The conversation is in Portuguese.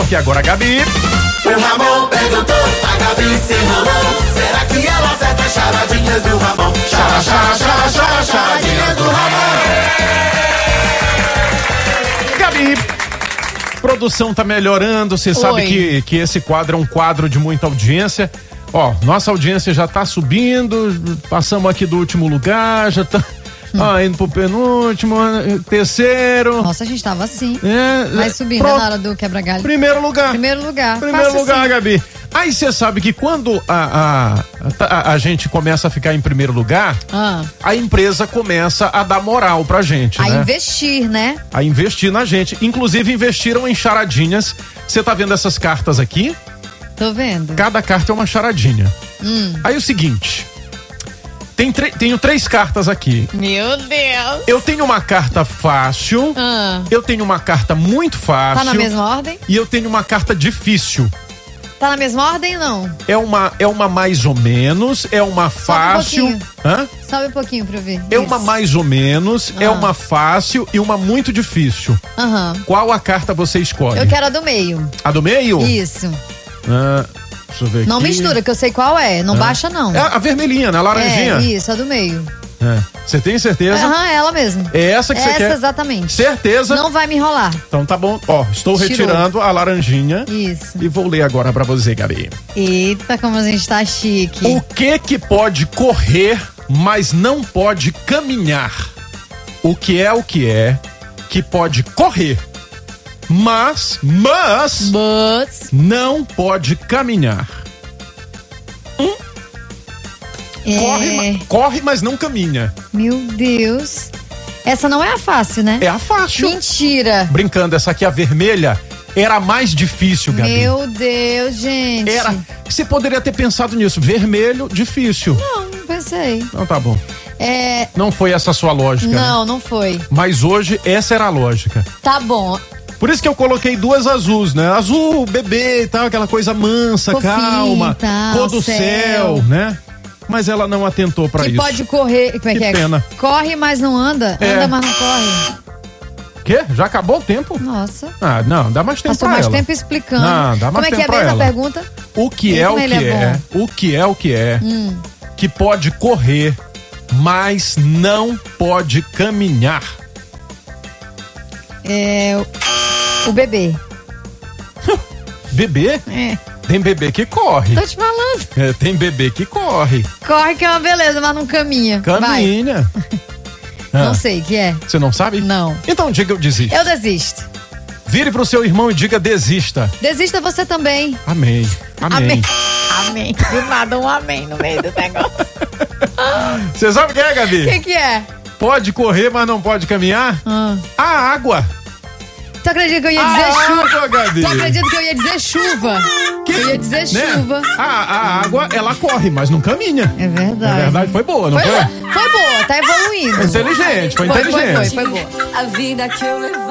porque agora a Gabi... O Ramon perguntou, a Gabi se enrolou. Será que ela acerta as charadinhas do Ramon? Charadinhas do Ramon. Gabi, produção tá melhorando, você sabe que esse quadro é um quadro de muita audiência. Ó, nossa audiência já tá subindo, passamos aqui do último lugar, já tá... indo pro penúltimo, terceiro. Nossa, a gente tava assim. Vai subindo na hora do quebra-galho. Primeiro lugar. Primeiro lugar, assim. Gabi. Aí você sabe que quando a gente começa a ficar em primeiro lugar, a empresa começa a dar moral pra gente, né? Investir, né? A investir na gente. Inclusive investiram em charadinhas. Você tá vendo essas cartas aqui? Tô vendo. Cada carta é uma charadinha. Aí o seguinte... Tenho 3 cartas aqui. Meu Deus. Eu tenho uma carta fácil. Eu tenho uma carta muito fácil. Tá na mesma ordem? E eu tenho uma carta difícil. Tá na mesma ordem, não? É uma mais ou menos, é uma fácil. Sobe um pouquinho pra eu ver. É uma mais ou menos, é uma fácil e uma muito difícil. Qual a carta você escolhe? Eu quero a do meio. A do meio? Isso. Deixa eu ver não aqui. Mistura, que eu sei qual é. Não baixa, não. É a vermelhinha, né? A laranjinha. Isso, a do meio. Você tem certeza? Ela mesmo. É essa que você quer? Essa, exatamente. Certeza? Não vai me enrolar. Então tá bom. Ó, estou retirando a laranjinha. Isso. E vou ler agora pra você, Gabi. Eita, como a gente tá chique. O que pode correr, mas não pode caminhar? O que é que pode correr, mas não pode caminhar? Corre, mas não caminha. Meu Deus. Essa não é a fácil, né? É a fácil. Mentira. Brincando, essa aqui, a vermelha, era a mais difícil, Gabi. Meu Deus, gente. Você poderia ter pensado nisso. Vermelho, difícil. Não pensei. Então tá bom. Não foi essa a sua lógica, não foi. Mas hoje, essa era a lógica. Tá bom. Por isso que eu coloquei 2 azuis, né? Azul, bebê e tal, aquela coisa mansa, fofinho, calma, cor do céu, né? Mas ela não atentou pra isso. Que pode correr, como é que é? Pena. Corre, mas não anda, anda, mas não corre. Quê? Já acabou o tempo? Nossa. Não, dá mais tempo Passou pra ela. mais tempo explicando. Não, dá mais tempo pra ela. Como é que é mesmo a pergunta? O que é que pode correr, mas não pode caminhar? O bebê. Bebê? Tem bebê que corre. Tô te falando. Tem bebê que corre. Corre que é uma beleza, mas não caminha. Caminha. Não sei o que é. Você não sabe? Não. Então diga eu desisto. Eu desisto. Vire pro seu irmão e diga desista. Desista você também. Amém. Do nada um amém no meio do negócio. Você sabe o que é, Gabi? O que é? Pode correr, mas não pode caminhar? A água. Tu acredita que eu ia dizer chuva? Gabi. Tu acredita que eu ia dizer chuva? Eu ia dizer chuva. A água, ela corre, mas não caminha. É verdade. É verdade, foi boa, não foi? Foi boa, tá evoluindo. Foi inteligente. Foi boa. A vida que eu levei.